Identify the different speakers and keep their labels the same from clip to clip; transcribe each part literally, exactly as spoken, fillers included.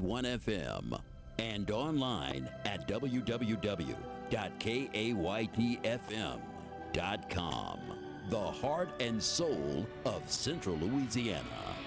Speaker 1: one F M and online at w w w dot kayt f m dot com. The heart and soul of Central Louisiana.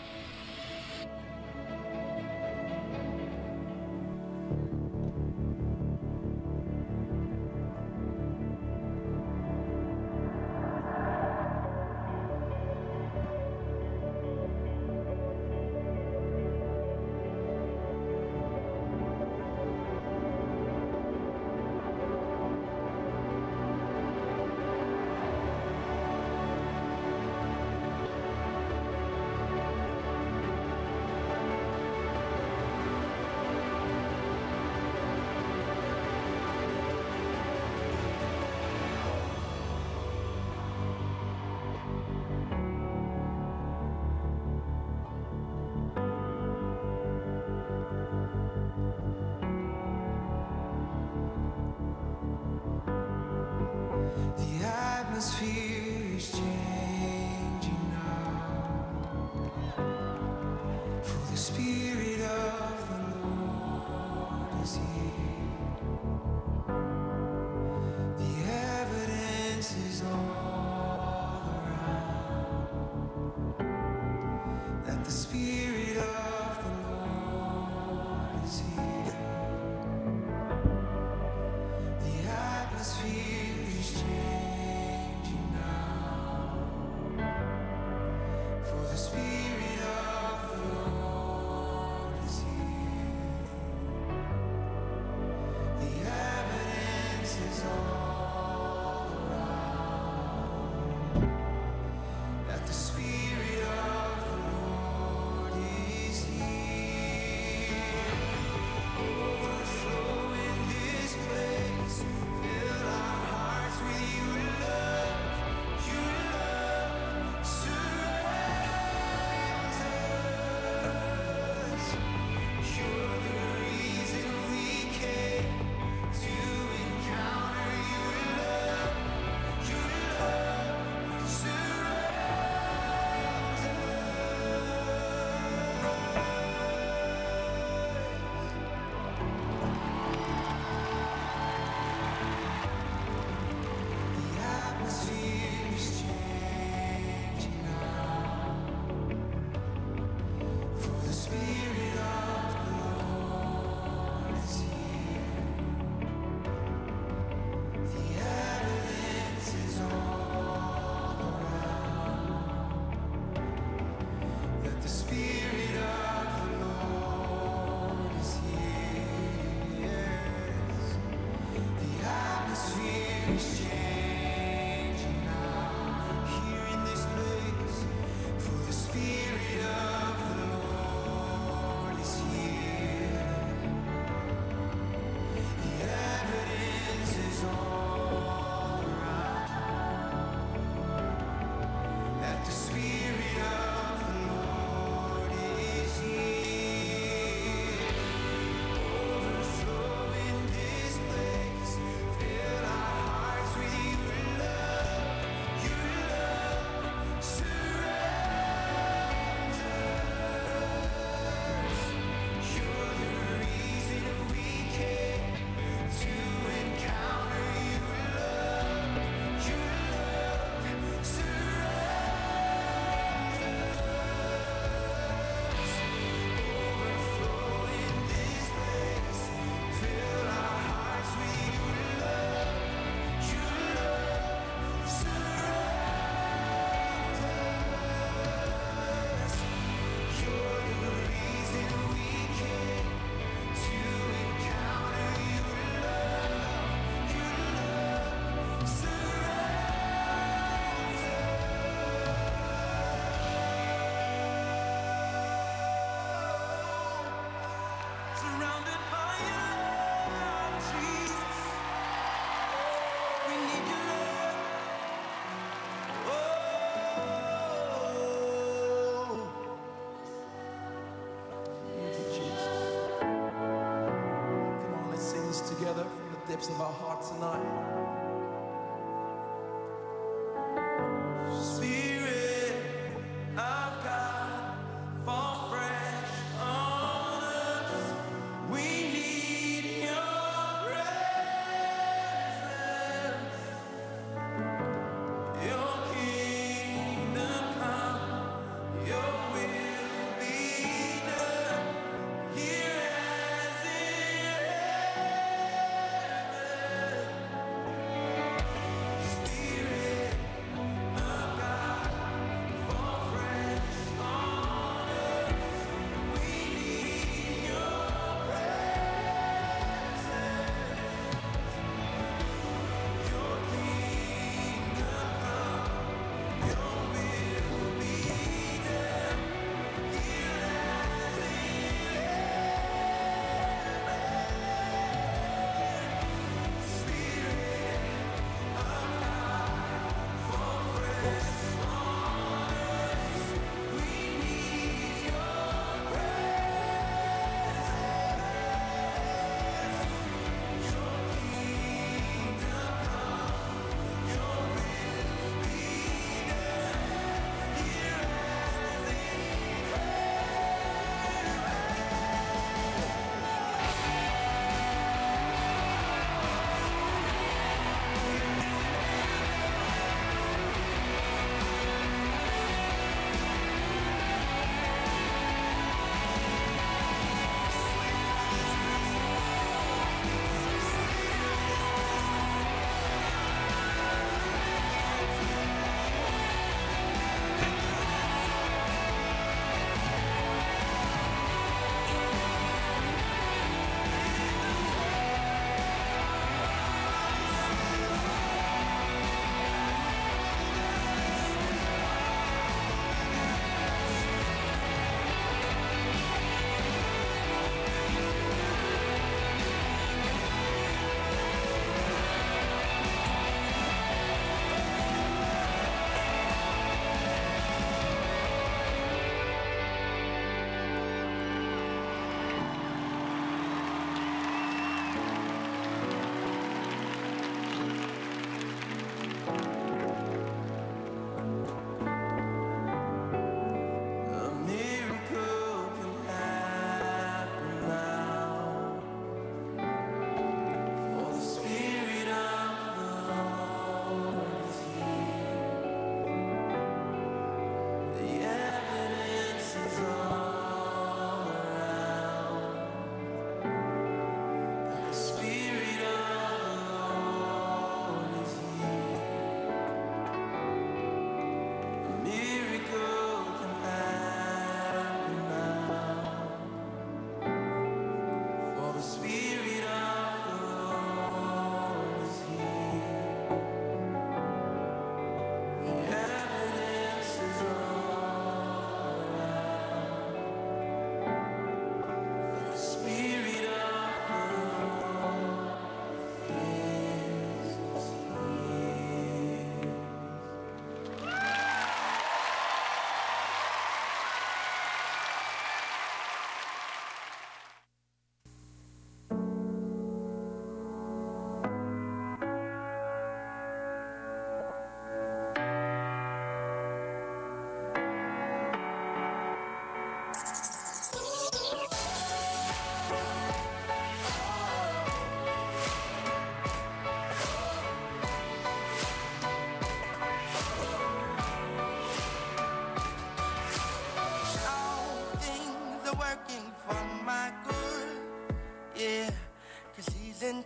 Speaker 2: depths of our hearts tonight. Spirit of God, fall fresh on us.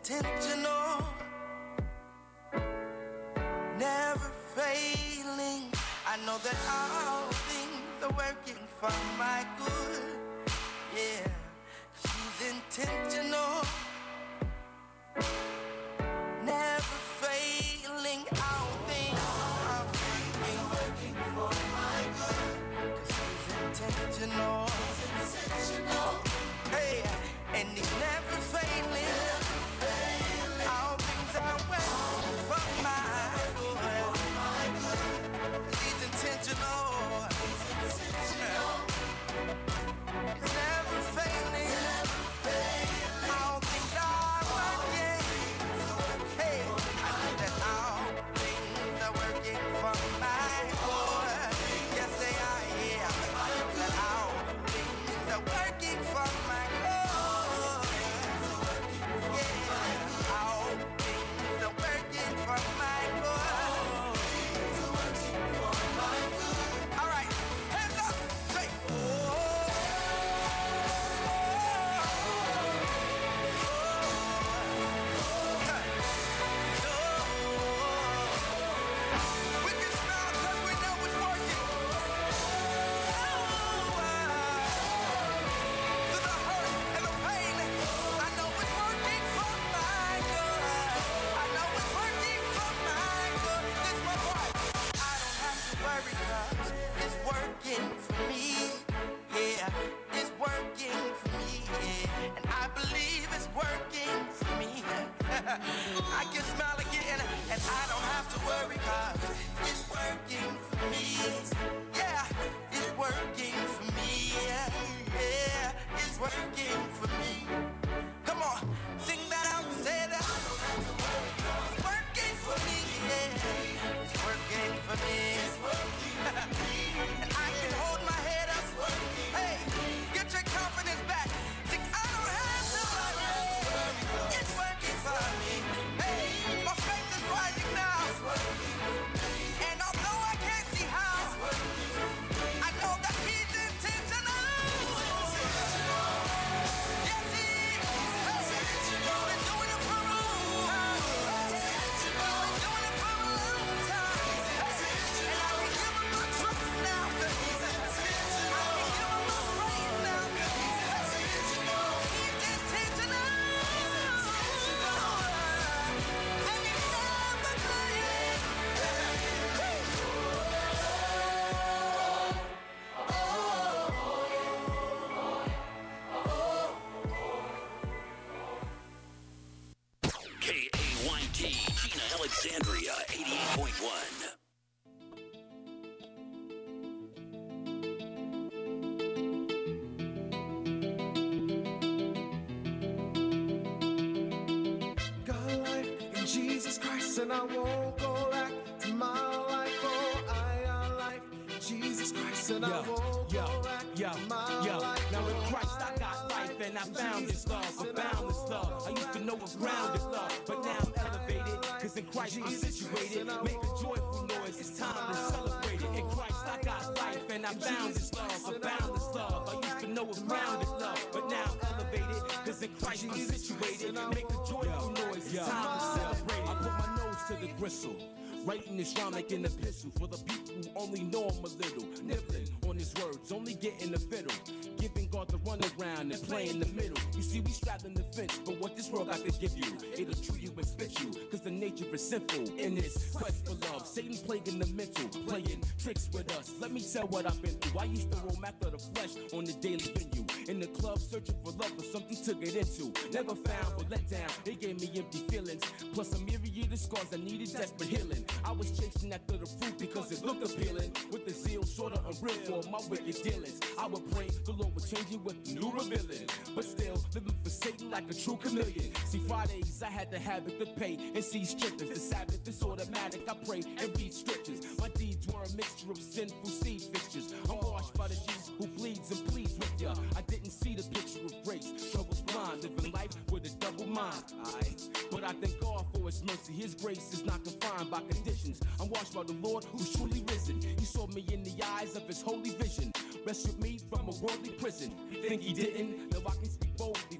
Speaker 2: intentional, never failing. I know that all things are working for my good. Yeah, she's intentional, never failing. All things are working, working for my good. 'Cause she's intentional, intentional. Hey, and he's never failing. Never failing. All things are working for my good. He's intentional. He's intentional. He's never failing. Never failing. All things are working. Hey, I know that all things are working for my good. Yes, they are. Yeah, I know that all things are working for my good. I can smile again, and I don't have to worry, cause it's working for me. Yeah, it's working for me. Yeah, it's working for me. Come on, sing that out, say that. It's working for me. Yeah, it's working for me. And I can hold my head up. Hey, get your confidence back. Think I don't have to worry. It's working for me. Hey, my faith is rising now. And although I can't see how, I know that he's intentional. Yes, he is. Hey, you've been doing it for a long time. You've been doing it for a long time. And I can give him my trust now. I can give him my praise now. He's intentional.
Speaker 1: K A Y T, Gina Alexandria, eighty-eight point one.
Speaker 2: Got life in Jesus Christ, and I won't go back to my life. Oh, I got life in Jesus Christ, and I
Speaker 3: Yo,
Speaker 2: won't
Speaker 3: yo,
Speaker 2: go back
Speaker 3: yo,
Speaker 2: to my
Speaker 3: yo.
Speaker 2: life.
Speaker 3: Now in
Speaker 2: Oh,
Speaker 3: Christ I got life and I found this love, a boundless love. I used to know a grounded love, but now I'm elevated, cause in Christ I'm situated. Make a joyful noise, it's time to celebrate it. In Christ I got life and I found this love, a boundless love. I used to know a grounded love, but now I'm elevated, cause in Christ I'm situated. Make a joyful noise, it's time to celebrate it. I put my nose to the gristle, writing this rhyme like an epistle for the people who only know him a little. Nibbling on his words, only getting a fiddle. Giving God the runaround and playing the middle. You see, we straddling the fence, but what this world got to give you, it'll chew you and spit you, cause the nature is sinful. In this quest for love, Satan plaguing the mental, playing tricks with us. Let me tell what I've been through. I used to roam after the flesh on the daily venue. In the club, searching for love, but something to get into. Never found, but let down. They gave me empty feelings, plus a myriad of scars I needed desperate healing. I was chasing after the fruit because it looked appealing. With the zeal sorta unreal for my wicked dealings. I would pray the Lord would change it with new revealing. But still, living for Satan like a true chameleon. See, Fridays I had to have it to pay and see strippers. The Sabbath is automatic, I pray and read scriptures. My deeds were a mixture of sinful seed fixtures. I'm washed by the Jesus who bleeds and pleads with ya. I didn't see the picture of grace. Troubles blind, living life with a double mind. Aye. But I thank God for his mercy. His grace is not confined by conditions. I'm washed by the Lord who's truly risen. He saw me in the eyes of his holy vision. Rescued me from a worldly prison. Think he didn't? Now I can speak boldly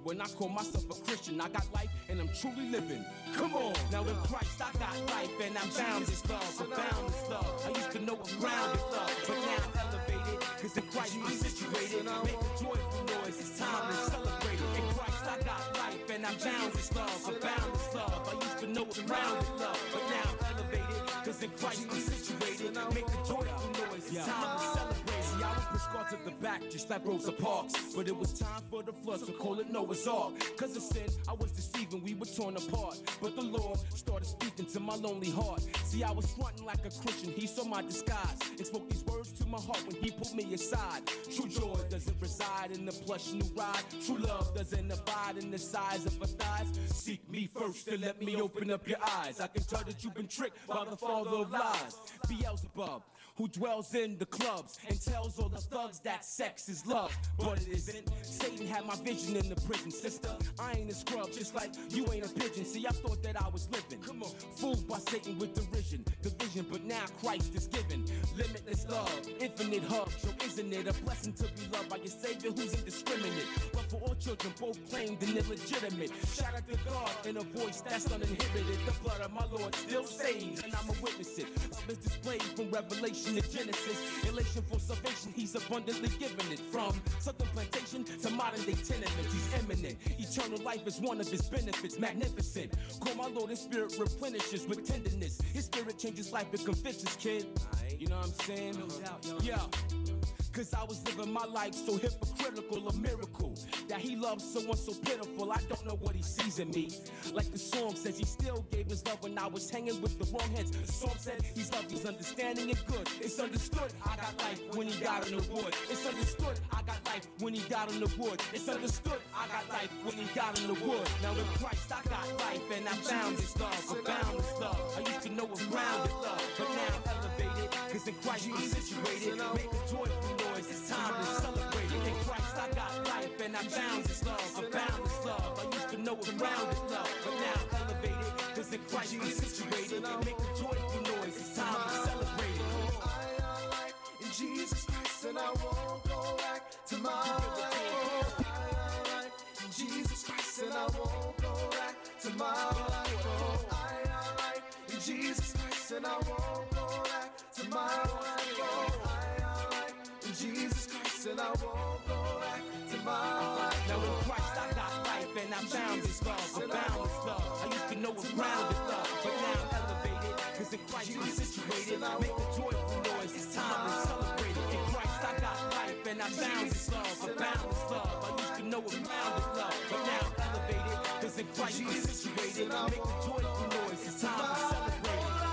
Speaker 3: when I call myself a Christian. I got life and I'm truly living. Come on, now in Christ I got life and I'm boundless love, a boundless love. I used to know a grounded love, but now I'm elevated, cause in Christ I'm situated. Make a joyful noise, it's time to celebrate it. In Christ I got life and I'm boundless love, a boundless love. I used to know a grounded love, but now I'm elevated, cause in Christ I'm situated. Make a joyful noise, it's time to celebrate. See, I was pushed far to the back, just like Rosa Parks. But it was time for the flood, so call it Noah's Ark. Cause of sin, I was deceiving, we were torn apart. But the Lord started speaking to my lonely heart. See, I was fronting like a Christian, he saw my disguise and spoke these words to my heart when he pulled me aside. True joy doesn't reside in the plush new ride. True love doesn't abide in the size of a thighs. Seek me first and let me open up your eyes. I can tell that you've been tricked by the father of lies, Beelzebub, who dwells in the clubs and tells all the thugs that sex is love. But it isn't. Satan had my vision in the prison. Sister, I ain't a scrub, just like you ain't a pigeon. See, I thought that I was living. Come on, fooled by Satan with derision, division, but now Christ is given limitless love, infinite hugs. So isn't it a blessing to be loved by your Savior who's indiscriminate? Love for all children, both claimed and illegitimate. Shout out to God in a voice that's uninhibited. The blood of my Lord still saves, and I'm a witness it. Love is displayed from Revelation to Genesis. Elation for salvation, he's abundantly given it. From southern plantation to modern day tenements, he's eminent. Eternal life is one of his benefits, magnificent. Call my Lord, his spirit replenishes with tenderness. His spirit changes life and convictions, kid. You know what I'm saying? Yeah. Cause I was living my life so hypocritical, a miracle that he loves someone so pitiful. I don't know what he sees in me. Like the song says, he still gave his love when I was hanging with the wrong heads. The song said he's love, he's understanding and good. It's understood I got life when he died in the wood. It's understood I got life when he died in the wood. It's understood I got life when he died in the wood. Now in Christ I got life and I found his love, a boundless love. I used to know a grounded love, but now I'm elevated, cause in Christ I'm situated. Make a joyful noise, it's time to celebrate it. In Christ I got life and I found his love, a boundless love. I used to know a grounded love, but now I'm elevated, cause in Christ I'm situated. Make a joyful noise, it's time to celebrate it.
Speaker 2: I got life in Jesus Christ and I won't go back to my life. I got life in Jesus Christ and I won't go back to my life. I got life in Jesus Christ and I won't go back to my life. I got life in Jesus Christ and I won't go back to my life.
Speaker 3: Now in Christ I got life and I found his love, a boundless love. I used to know a grounded love, but now I'm elevated, cause in Christ I'm situated. Make a joyful noise, it's time to celebrate it. In Christ I got life and I found his love, a boundless love. I used to know a grounded love, but now I'm elevated, cause in Christ I'm situated. Make a joyful noise, it's time to celebrate it.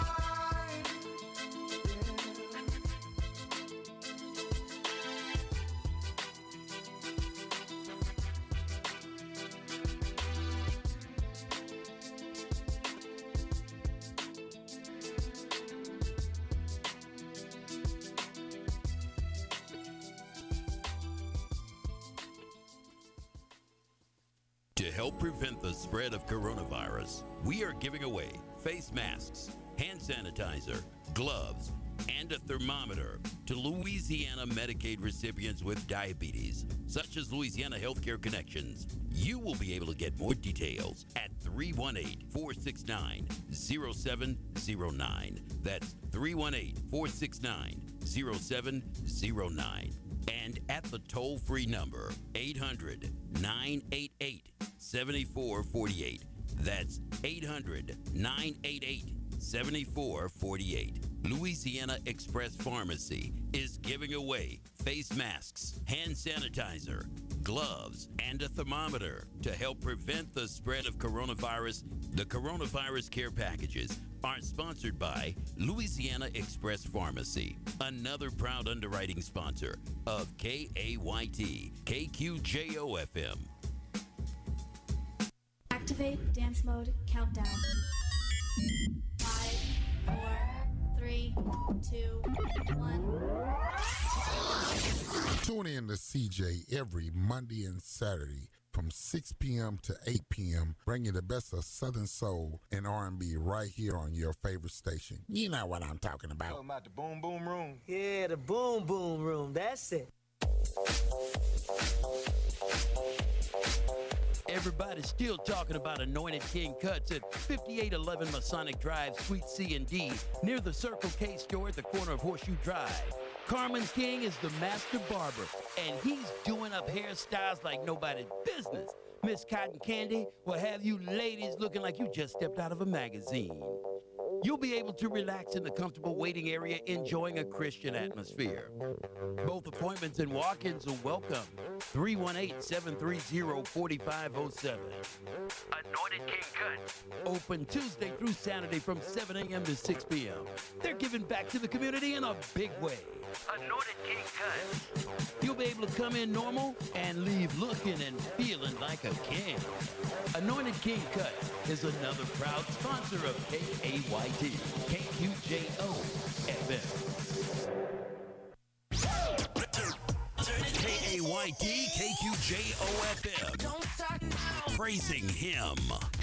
Speaker 1: To help prevent the spread of coronavirus, we are giving away face masks, hand sanitizer, gloves, and a thermometer to Louisiana Medicaid recipients with diabetes, such as Louisiana Healthcare Connections. You will be able to get more details at three one eight, four six nine, zero seven zero nine. That's three one eight, four six nine, zero seven zero nine. And at the toll-free number, eight hundred, nine eight eight, seven four four eight. That's eight hundred, nine eight eight, seven four four eight. Louisiana Express Pharmacy is giving away face masks, hand sanitizer, gloves, and a thermometer to help prevent the spread of coronavirus. The coronavirus care packages are sponsored by Louisiana Express Pharmacy, another proud underwriting sponsor of K A Y T, K Q J O F M.
Speaker 4: Activate dance mode countdown. Five, four, three, two, one.
Speaker 5: Tune in to C J every Monday and Saturday from six p.m. to eight p.m. Bring you the best of Southern Soul and R and B right here on your favorite station. You know what I'm talking about.
Speaker 6: Talking about the Boom Boom Room.
Speaker 7: Yeah, the Boom Boom Room. That's it.
Speaker 1: Everybody's still talking about Anointed King Cuts at fifty-eight eleven Masonic Drive, Suite C and D, near the Circle K store at the corner of Horseshoe Drive. Carmen King is the master barber, and he's doing up hairstyles like nobody's business. Miss Cotton Candy will have you ladies looking like you just stepped out of a magazine. You'll be able to relax in the comfortable waiting area, enjoying a Christian atmosphere. Both appointments and walk-ins are welcome. three one eight, seven three zero, four five zero seven. Anointed King Cuts. Open Tuesday through Saturday from seven a.m. to six p.m. They're giving back to the community in a big way. Anointed King Cuts. You'll be able to come in normal and leave looking and feeling like a king. Anointed King Cuts is another proud sponsor of K A Y T, K Q J O F M. K A Y T, K Q J O F M. Praising him.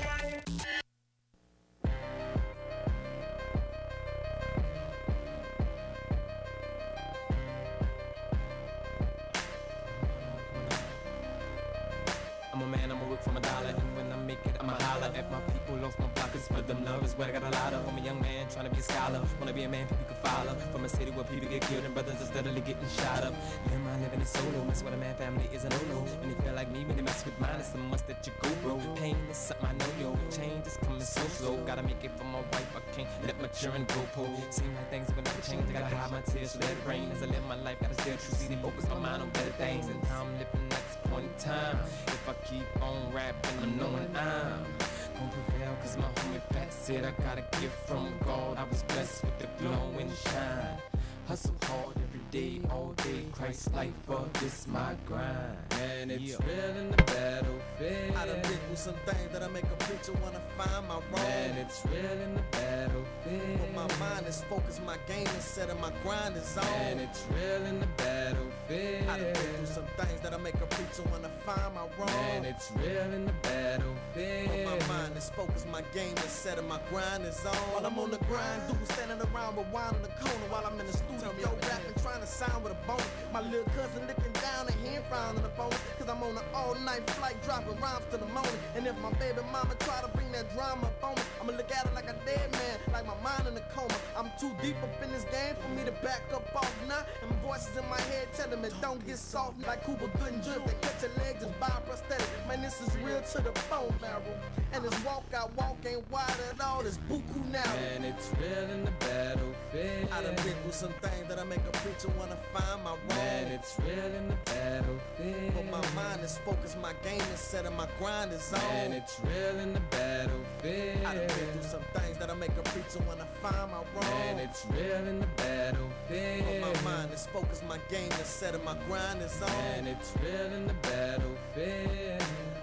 Speaker 6: I'm a man, I'ma work for my dollar, and when I make it, I'ma holler at my people, lost my pockets for them lovers, where I got a lot of. I'm a young man trying to be a scholar, wanna be a man people can follow, from a city where people get killed and brothers are steadily getting shot up. Live my living is solo, mess with a man, family is a no-no. When you feel like me, when you mess with mine, it's a must that you go, bro. Pain is something I know, yo. Change is coming so slow, gotta make it for my wife, I can't let my children go poor. Seem like things will never change, I gotta hide my tears, so let it rain. As I live my life, gotta stay true, see, focus my mind on better things, and how I'm living at this point in time. If I keep on rapping, I'm knowing I'm gon' prevail, cause my homie Pat said I got a gift from God. I was blessed with the glow and shine. Hustle hard every day, all day, Christ life, for this my grind. Man, it's yeah. real in the battlefield.
Speaker 7: I done been through some things that'll make a preacher wanna find my wrong.
Speaker 6: Man, it's real in the battlefield.
Speaker 7: But my mind is focused, my game is set, and my grind is on.
Speaker 6: Man, it's real in the battlefield.
Speaker 7: I done been through some things that'll make a preacher wanna find my wrong.
Speaker 6: Man, it's real in the battlefield.
Speaker 7: But my mind is focused, my game is set, and my grind is on. While I'm on the grind, dudes standing around with wine in the corner while I'm in the studio. Yo, rapping, trying to sound with a bonus. My little cousin looking down and he ain't frowning upon it. Cause I'm on an all-night flight, dropping rhymes to the morning. And if my baby mama try to bring that drama up on me, I'ma look at her like a dead man, like my mind in a coma. I'm too deep up in this game for me to back up off now. And voices in my head telling me don't get soft. Like Cooper Good and Drip, they cut your legs just buy prosthetic. Man, this is real to the bone marrow. And this walk out walk ain't wide at all, it's buku now.
Speaker 6: Man, it's real in the battlefield.
Speaker 7: I done been through some things that'll make a preacher wanna find my wrong.
Speaker 6: Man, it's real in the battlefield.
Speaker 7: But my mind is focused, my game is set, and my grind is on.
Speaker 6: Man, it's real in the battlefield.
Speaker 7: I done been through some things that'll make a preacher wanna find my wrong.
Speaker 6: Man, it's real in the battlefield.
Speaker 7: But my mind is focused, my game is set, and my grind is on.
Speaker 6: Man, it's real in the battlefield.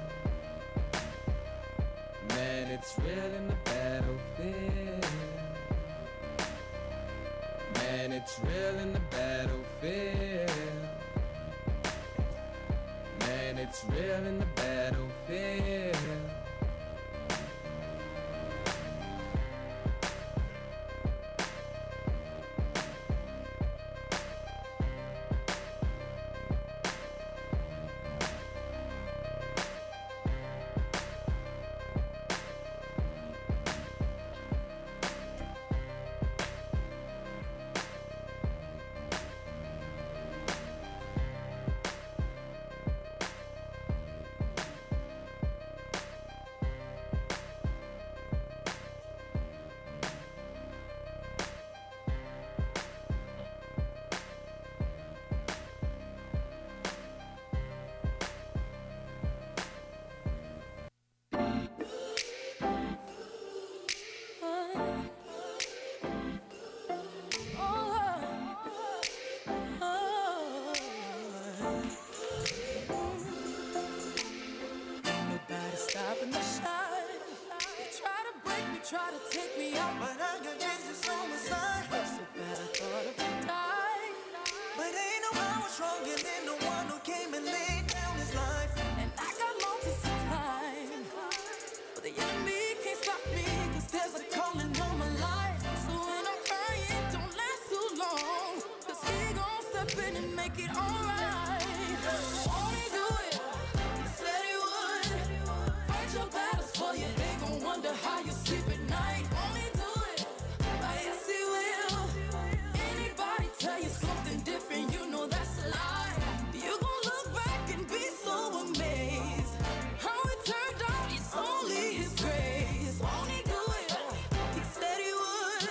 Speaker 6: Man, it's real in the battlefield. Man, it's real in the battlefield. Man, it's real in the battlefield.
Speaker 2: Try to take me out, but I got Jesus on my side. So bad I thought I would die, but ain't no power stronger than the one who came and laid down his life. And I got more to supply, but the enemy can't stop me, cause there's a calling on my life. So when I'm crying, don't last too long, cause he gon' step in and make it alright.
Speaker 8: wonder how you sleep at night. Won't he do it? Oh, yes, he will. Anybody tell you something different, you know that's a lie. You gon' look back and be so amazed. How it turned out, it's only his grace. Won't he do it? He said he would.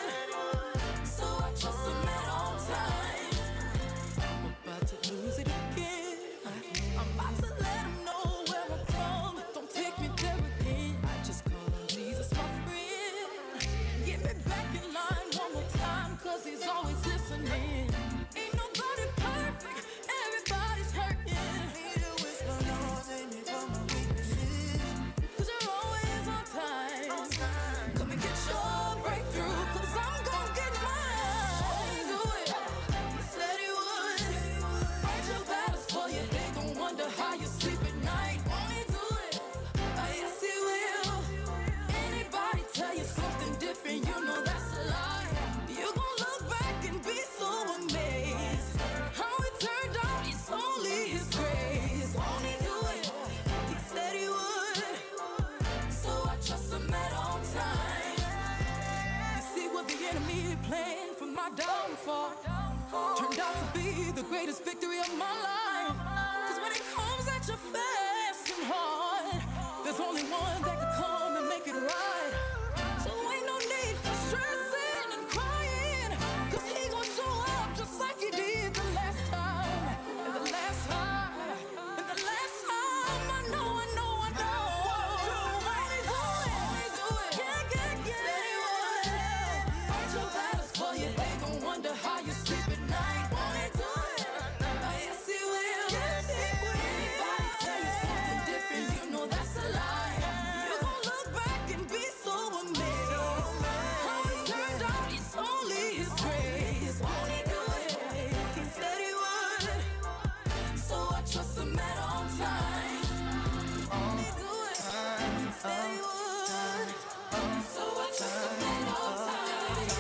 Speaker 8: So I trust him at all times. I'm about to lose it again. I'm about to let him know where I'm from. Don't take me there again. I just call on Jesus, my friend. Get me back in line one more time, cause he's always listening. Ain't nobody perfect, everybody's hurting. Need to whisper, Lord, save me from my weaknesses. Cause you're always on time. Come and get your breakthrough, cause I'm gon' get mine. Won't he do it? He said he would. Fight your battles for you, they gon' wonder how you sleep at night. Won't he do it? Oh, yes, he will. Anybody tell you something different, you know that's a lie. You gon' look back and be so amazed. How it turned out, it's only his grace. Won't he do it? He said he would. So I trust him at all times. You see what the enemy planned for my downfall turned out to be the greatest victory of my life. Cause when it comes at you fast and hard, there's only one that can come and make it right. So ain't no need for stressing and crying, cause he gon' show up just like he did the last time. And the last time, and the last time, I know, I know, I know. Won't he do it? Won't he do it? Yeah, yeah, yeah. Said he would. Fight your battles for you, they gon' wonder how you sleep at night. Won't he do it? Oh, yes, he will. Yes, he will. Anybody tell you something different, you know that's a lie. You gon' look back and be so amazed. How it turned out, it's only his grace. Won't he do it? He said he would. So I trust him at all times. Won't he do it? He said he would. So I trust him at all times.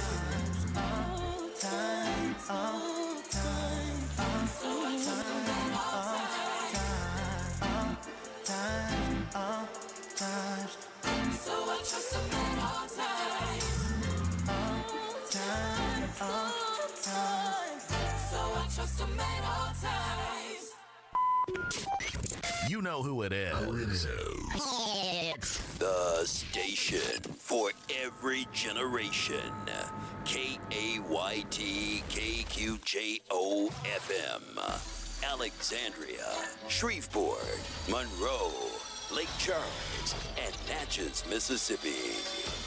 Speaker 8: All times, all times. So I trust him at all times. Time, all times. So I trust him at all times. All time, all time. So I trust him at all times.
Speaker 9: You know who it is.
Speaker 1: The station for every generation. K A Y T K Q J O F M. Alexandria, Shreveport, Monroe, Lake Charles, and Natchez, Mississippi.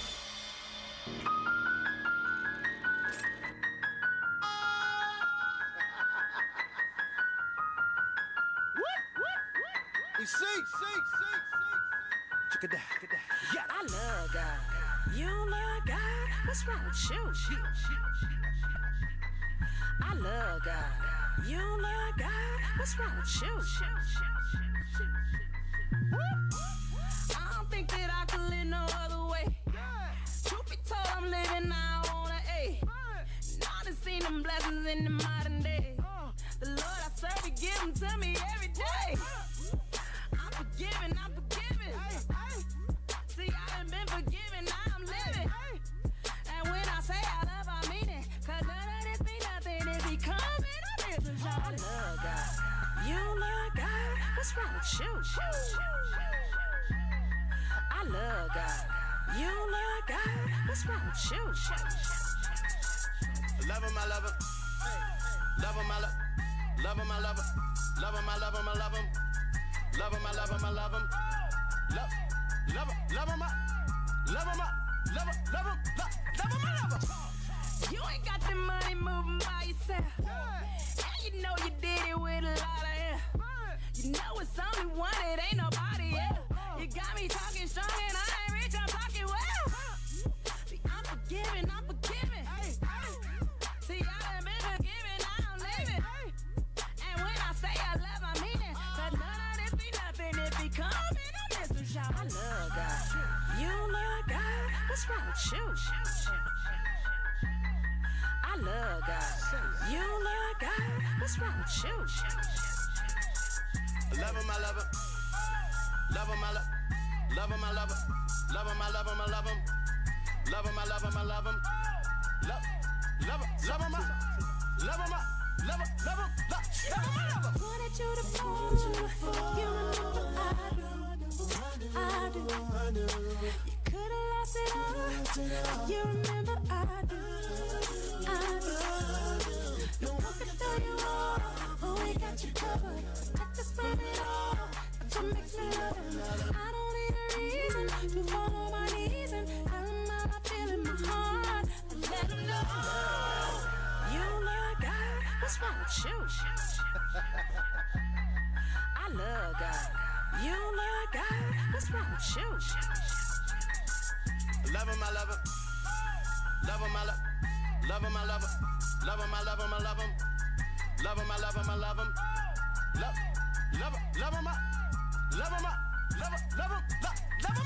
Speaker 10: I love God. You don't love God? What's wrong with you? I love God. You don't love God? What's wrong with you? I don't think that I could live no other way. Truth be told, I'm living now on an A. Now I done seen them blessings in the modern day. The Lord I serve, He give them to me every day. I'm forgiven, I'm forgiven. See, I done been forgiven, now I'm living. And when I say I love, I mean it. Cause none of this be nothing if He coming on this and I love God. You don't love God? What's wrong with you? I love God. You don't love God? What's wrong with you?
Speaker 7: Love him, I love him. Love him, I love Love him, I love him. Love him, I love him, I love him. Love him, I love him, I love him. Love, love him, love him, I love him, I love him, love him, love him, I love him.
Speaker 10: You ain't got the money moving by yourself. And you know you did it with a lot of air. You know it's only one, it ain't nobody else. You got me talking strong and I ain't rich, I'm talking well. See, I'm forgiving, I'm forgiving. See, I done been forgiven, now I'm living. And when I say I love, I mean it. Cause none of this be nothing if He coming on this and shout. I love God. You don't love God? What's wrong with you? I love God. You don't love God? What's wrong with you?
Speaker 7: Love him, I love him. Love him, I love
Speaker 9: Love him, I love him. Love him, I love him, I love him. Love him, I love him, I love him. Love, love him, love him, I love him, I love him, love him, love him, I love him.
Speaker 10: Wanted you to fall, you remember I do, I do, I do. You could've lost it all, you remember I do, I do. No one can tell you all, but we got you covered. Let us spread it all, that's what makes me love him. I don't need a reason to fall on my knees and tell him how I feel in my heart. And let him know, you love God, what's wrong with you? I love God. You love God. What's wrong with you?
Speaker 9: Love him, I love him. Love him, I love. Love him, I love him. Love him, I love him, I love him. Love him, I love him, I love him. Love, love him, love him, I love him, I love him, love him, love, love him,